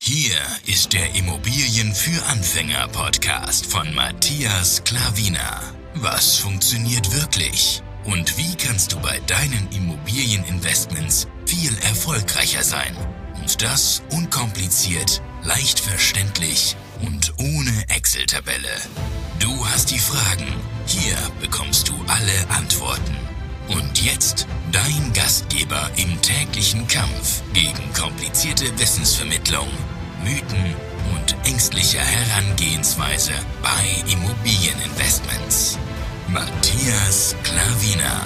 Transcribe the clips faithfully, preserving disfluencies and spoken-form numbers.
Hier ist der Immobilien für Anfänger Podcast von Matthias Klavina. Was funktioniert wirklich? Und wie kannst du bei deinen Immobilieninvestments viel erfolgreicher sein? Und das unkompliziert, leicht verständlich und ohne Excel-Tabelle. Du hast die Fragen, hier bekommst du alle Antworten. Und jetzt dein Gastgeber im täglichen Kampf gegen komplizierte Wissensvermittlung, Mythen und ängstliche Herangehensweise bei Immobilieninvestments. Matthias Klavina.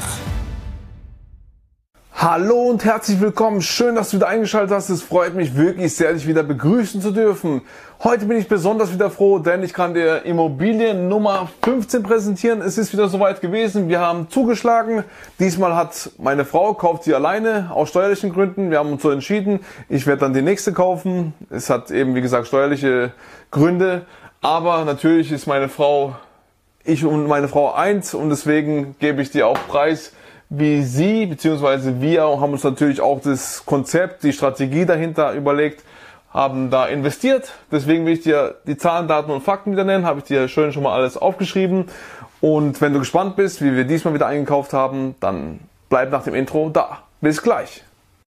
Hallo und herzlich willkommen. Schön, dass du wieder eingeschaltet hast. Es freut mich wirklich sehr, dich wieder begrüßen zu dürfen. Heute bin ich besonders wieder froh, denn ich kann dir Immobilien Nummer fünfzehn präsentieren. Es ist wieder soweit gewesen. Wir haben zugeschlagen. Diesmal hat meine Frau, kauft sie alleine aus steuerlichen Gründen. Wir haben uns so entschieden. Ich werde dann die nächste kaufen. Es hat eben, wie gesagt, steuerliche Gründe. Aber natürlich ist meine Frau, ich und meine Frau eins und deswegen gebe ich dir auch Preis, wie sie bzw. wir haben uns natürlich auch das Konzept, die Strategie dahinter überlegt, haben da investiert. Deswegen will ich dir die Zahlen, Daten und Fakten wieder nennen, habe ich dir schön schon mal alles aufgeschrieben. Und wenn du gespannt bist, wie wir diesmal wieder eingekauft haben, dann bleib nach dem Intro da. Bis gleich.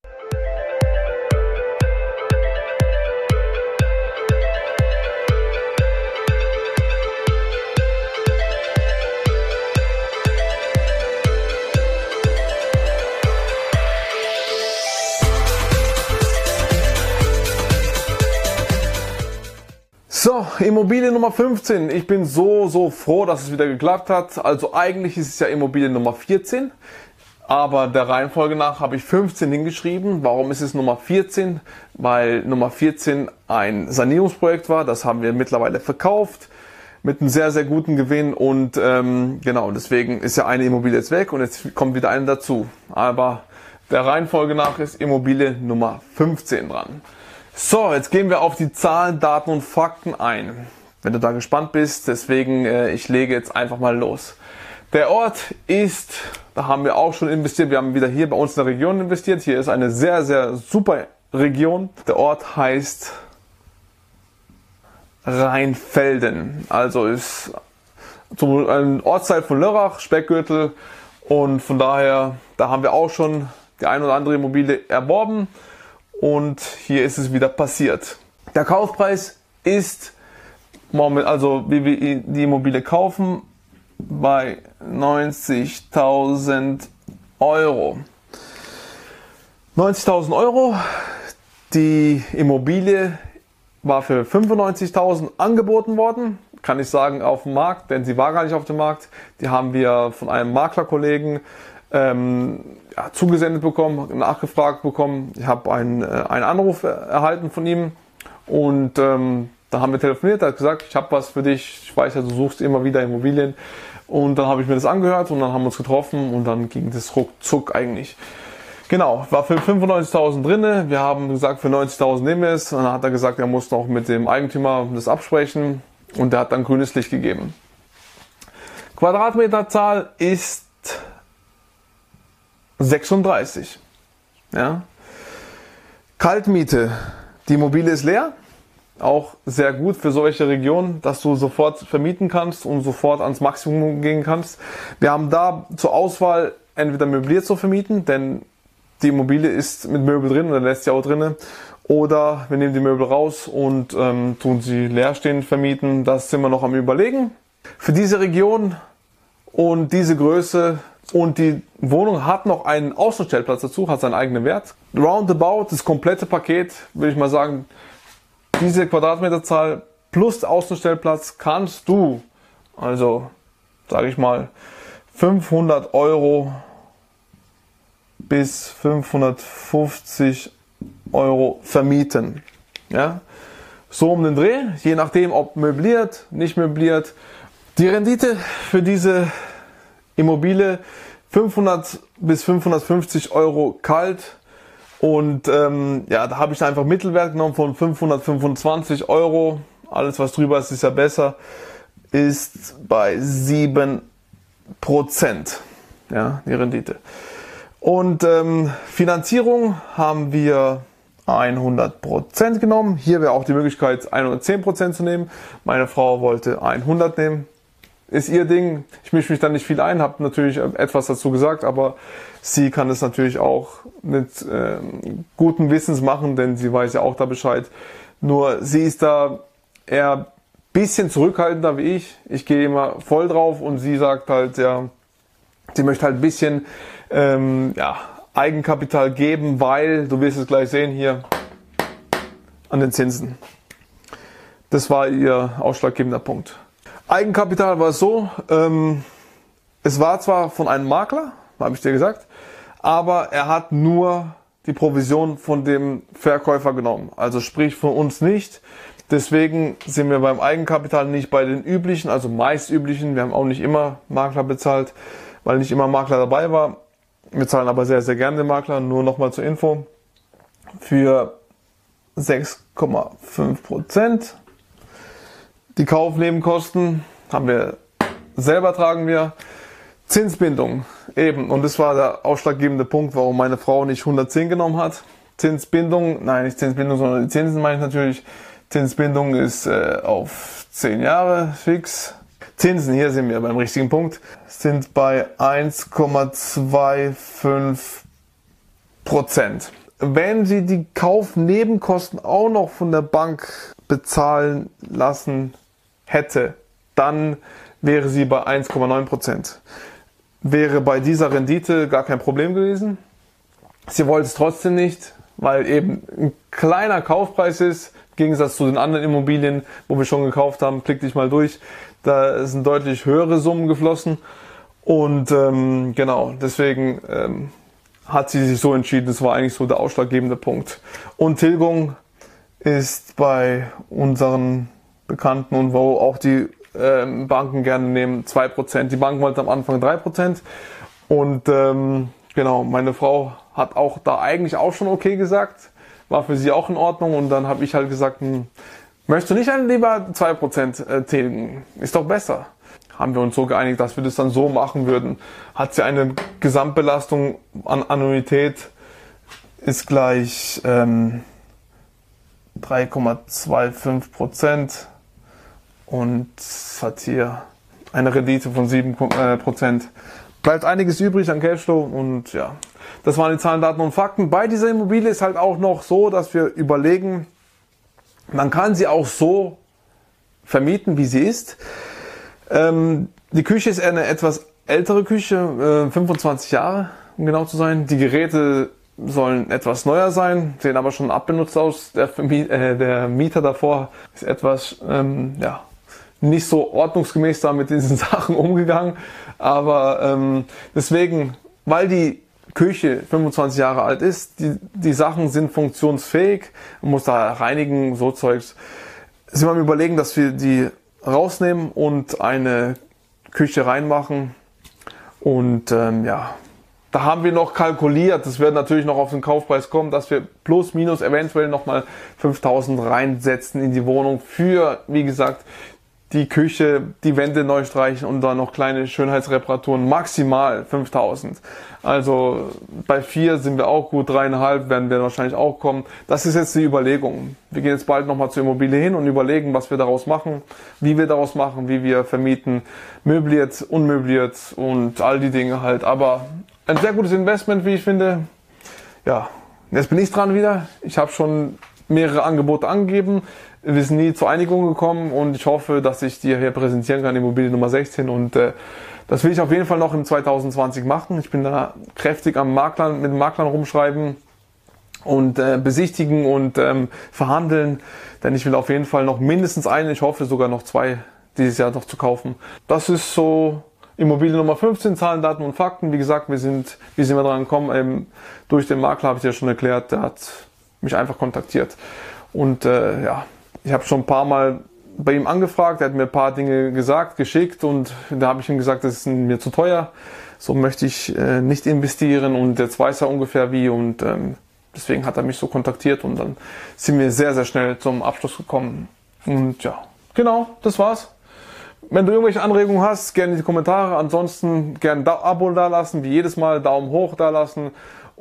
So, Immobilie Nummer fünfzehn. Ich bin so, so froh, dass es wieder geklappt hat. Also eigentlich ist es ja Immobilie Nummer vierzehn, aber der Reihenfolge nach habe ich fünfzehn hingeschrieben. Warum ist es Nummer vierzehn? Weil Nummer vierzehn ein Sanierungsprojekt war. Das haben wir mittlerweile verkauft mit einem sehr, sehr guten Gewinn. Und ähm, genau, deswegen ist ja eine Immobilie jetzt weg und jetzt kommt wieder eine dazu. Aber der Reihenfolge nach ist Immobilie Nummer fünfzehn dran. So, jetzt gehen wir auf die Zahlen, Daten und Fakten ein. Wenn du da gespannt bist, deswegen, äh, ich lege jetzt einfach mal los. Der Ort ist, da haben wir auch schon investiert, wir haben wieder hier bei uns in der Region investiert. Hier ist eine sehr, sehr super Region. Der Ort heißt Rheinfelden. Also ist zum, ein Ortsteil von Lörrach, Speckgürtel. Und von daher, da haben wir auch schon die ein oder andere Immobilie erworben. Und hier ist es wieder passiert. Der Kaufpreis ist, also wie wir die Immobilie kaufen, bei neunzigtausend Euro. neunzigtausend Euro. Die Immobilie war für fünfundneunzigtausend angeboten worden. Kann ich sagen, auf dem Markt, denn sie war gar nicht auf dem Markt. Die haben wir von einem Maklerkollegen ähm, ja, zugesendet bekommen, nachgefragt bekommen. Ich habe einen, äh, einen Anruf erhalten von ihm und ähm, da haben wir telefoniert. Er hat gesagt, ich habe was für dich. Ich weiß ja, du suchst immer wieder Immobilien. Und dann habe ich mir das angehört und dann haben wir uns getroffen und dann ging das ruckzuck eigentlich. Genau, war für fünfundneunzigtausend drinne. Wir haben gesagt, für neunzigtausend nehmen wir es. Und dann hat er gesagt, er muss noch mit dem Eigentümer das absprechen und der hat dann grünes Licht gegeben. Quadratmeterzahl ist sechsunddreißig. Ja. Kaltmiete. Die Immobilie ist leer. Auch sehr gut für solche Regionen, dass du sofort vermieten kannst und sofort ans Maximum gehen kannst. Wir haben da zur Auswahl entweder möbliert zu vermieten, denn die Immobilie ist mit Möbel drin oder lässt sie auch drin. Oder wir nehmen die Möbel raus und ähm, tun sie leerstehend vermieten. Das sind wir noch am Überlegen. Für diese Region und diese Größe und die Wohnung hat noch einen Außenstellplatz dazu, hat seinen eigenen Wert. Roundabout, das komplette Paket, würde ich mal sagen, diese Quadratmeterzahl plus Außenstellplatz kannst du, also sage ich mal, fünfhundert Euro bis fünfhundertfünfzig Euro vermieten. Ja? So um den Dreh, je nachdem ob möbliert, nicht möbliert. Die Rendite für diese Immobilie fünfhundert bis fünfhundertfünfzig Euro kalt und ähm, ja, da habe ich einfach Mittelwert genommen von fünfhundertfünfundzwanzig Euro. Alles was drüber ist, ist ja besser, ist bei sieben Prozent, ja, die Rendite. Und ähm, Finanzierung haben wir hundert Prozent genommen. Hier wäre auch die Möglichkeit, hundertzehn Prozent zu nehmen. Meine Frau wollte hundert nehmen. Ist ihr Ding. Ich mische mich da nicht viel ein, habe natürlich etwas dazu gesagt, aber sie kann es natürlich auch mit äh, guten Wissens machen, denn sie weiß ja auch da Bescheid. Nur sie ist da eher ein bisschen zurückhaltender wie ich. Ich gehe immer voll drauf und sie sagt halt, ja, sie möchte halt ein bisschen ähm, ja, Eigenkapital geben, weil, du wirst es gleich sehen hier, an den Zinsen. Das war ihr ausschlaggebender Punkt. Eigenkapital war es so, ähm, es war zwar von einem Makler, habe ich dir gesagt, aber er hat nur die Provision von dem Verkäufer genommen. Also sprich von uns nicht. Deswegen sind wir beim Eigenkapital nicht bei den üblichen, also meist üblichen. Wir haben auch nicht immer Makler bezahlt, weil nicht immer Makler dabei war. Wir zahlen aber sehr, sehr gerne den Makler. Nur nochmal zur Info. Für sechs Komma fünf Prozent. Die Kaufnebenkosten haben wir selber, tragen wir. Zinsbindung eben. Und das war der ausschlaggebende Punkt, warum meine Frau nicht hundertzehn genommen hat. Zinsbindung, nein, nicht Zinsbindung, sondern die Zinsen meine ich natürlich. Zinsbindung ist äh, auf zehn Jahre fix. Zinsen, hier sind wir beim richtigen Punkt, sind bei eins Komma fünfundzwanzig Prozent. Wenn Sie die Kaufnebenkosten auch noch von der Bank bezahlen lassen hätte, dann wäre sie bei eins Komma neun Prozent. Wäre bei dieser Rendite gar kein Problem gewesen. Sie wollte es trotzdem nicht, weil eben ein kleiner Kaufpreis ist, im Gegensatz zu den anderen Immobilien, wo wir schon gekauft haben. Klick dich mal durch. Da sind deutlich höhere Summen geflossen. Und ähm, genau, deswegen ähm, hat sie sich so entschieden. Das war eigentlich so der ausschlaggebende Punkt. Und Tilgung ist bei unseren Bekannten und wo auch die ähm, Banken gerne nehmen, zwei Prozent. Die Bank wollte am Anfang drei Prozent. Und ähm, genau, meine Frau hat auch da eigentlich auch schon okay gesagt. War für sie auch in Ordnung. Und dann habe ich halt gesagt, hm, möchtest du nicht lieber zwei Prozent äh, tilgen? Ist doch besser. Haben wir uns so geeinigt, dass wir das dann so machen würden. Hat sie eine Gesamtbelastung an Annuität, ist gleich ähm, drei Komma fünfundzwanzig Prozent und hat hier eine Rendite von sieben Prozent. Bleibt einiges übrig an Cashflow und ja, das waren die Zahlen, Daten und Fakten. Bei dieser Immobilie ist halt auch noch so, dass wir überlegen, man kann sie auch so vermieten, wie sie ist. Ähm, die Küche ist eher eine etwas ältere Küche, äh, fünfundzwanzig Jahre, um genau zu sein. Die Geräte sollen etwas neuer sein, sehen aber schon abbenutzt aus. Der, äh, der Mieter davor ist etwas, ähm, ja, nicht so ordnungsgemäß da mit diesen Sachen umgegangen. Aber ähm, deswegen, weil die Küche fünfundzwanzig Jahre alt ist, die, die Sachen sind funktionsfähig, man muss da reinigen, so Zeugs. Sind wir am Überlegen, dass wir die rausnehmen und eine Küche reinmachen. Und ähm, ja, da haben wir noch kalkuliert, das wird natürlich noch auf den Kaufpreis kommen, dass wir plus minus eventuell nochmal fünftausend reinsetzen in die Wohnung für, wie gesagt, die Küche, die Wände neu streichen und dann noch kleine Schönheitsreparaturen, maximal fünftausend. Also bei vier sind wir auch gut, dreieinhalb werden wir wahrscheinlich auch kommen. Das ist jetzt die Überlegung. Wir gehen jetzt bald nochmal zur Immobilie hin und überlegen, was wir daraus machen, wie wir daraus machen, wie wir vermieten, möbliert, unmöbliert und all die Dinge halt. Aber ein sehr gutes Investment, wie ich finde. Ja, jetzt bin ich dran wieder. Ich habe schon mehrere Angebote angegeben. Wir sind nie zur Einigung gekommen und ich hoffe, dass ich dir hier präsentieren kann, Immobilie Nummer sechzehn, und äh, das will ich auf jeden Fall noch im zwanzig zwanzig machen. Ich bin da kräftig am Maklern, mit den Maklern rumschreiben und äh, besichtigen und ähm, verhandeln, denn ich will auf jeden Fall noch mindestens eine, ich hoffe sogar noch zwei dieses Jahr noch zu kaufen. Das ist so Immobilie Nummer fünfzehn, Zahlen, Daten und Fakten. Wie gesagt, wir sind, wie sind wir dran gekommen? Ähm, durch den Makler, habe ich dir schon erklärt, der hat mich einfach kontaktiert und äh, ja, ich habe schon ein paar Mal bei ihm angefragt, er hat mir ein paar Dinge gesagt, geschickt und da habe ich ihm gesagt, das ist mir zu teuer, so möchte ich äh, nicht investieren und jetzt weiß er ungefähr wie und ähm, deswegen hat er mich so kontaktiert und dann sind wir sehr, sehr schnell zum Abschluss gekommen und ja, genau, das war's. Wenn du irgendwelche Anregungen hast, gerne in die Kommentare, ansonsten gerne ein Abo da lassen, wie jedes Mal, Daumen hoch da lassen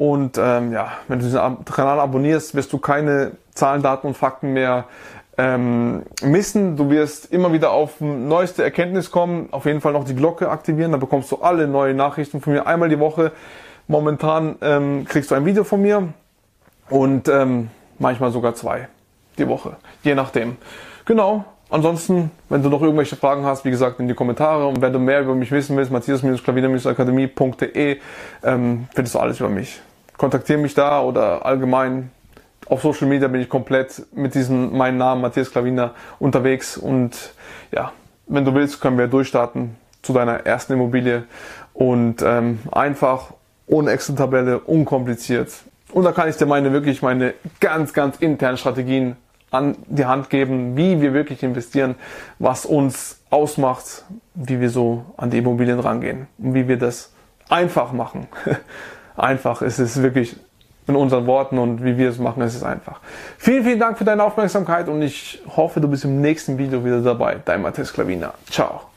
Und ähm, ja, wenn du diesen Kanal abonnierst, wirst du keine Zahlen, Daten und Fakten mehr ähm, missen. Du wirst immer wieder auf neueste Erkenntnis kommen. Auf jeden Fall noch die Glocke aktivieren, dann bekommst du alle neue Nachrichten von mir einmal die Woche. Momentan ähm, kriegst du ein Video von mir und ähm, manchmal sogar zwei die Woche, je nachdem. Genau. Ansonsten, wenn du noch irgendwelche Fragen hast, wie gesagt, in die Kommentare. Und wenn du mehr über mich wissen willst, matthias Klavina akademie punkt de, ähm, findest du alles über mich. Kontaktiere mich da oder allgemein auf Social Media bin ich komplett mit diesem meinen Namen Matthias Klavina unterwegs. Und ja, wenn du willst, können wir durchstarten zu deiner ersten Immobilie. Und ähm, einfach, ohne Excel-Tabelle, unkompliziert. Und da kann ich dir meine wirklich meine ganz, ganz internen Strategien an die Hand geben, wie wir wirklich investieren, was uns ausmacht, wie wir so an die Immobilien rangehen und wie wir das einfach machen. Einfach ist es wirklich in unseren Worten und wie wir es machen, ist es einfach. Vielen, vielen Dank für deine Aufmerksamkeit und ich hoffe, du bist im nächsten Video wieder dabei. Dein Matthias Klavina. Ciao.